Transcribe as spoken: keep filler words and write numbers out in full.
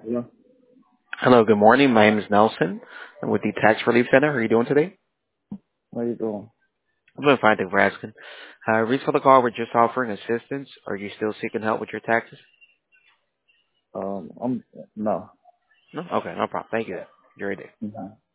Yeah. Hello, good morning. My name is Nelson. I'm with the Tax Relief Center. How are you doing today? How you doing? I'm doing fine, thank you for asking. Uh, reason for the call, we're just offering assistance. Are you still seeking help with your taxes? Um, I'm no. No? Okay, no problem. Thank you. Enjoy your day. Mhm.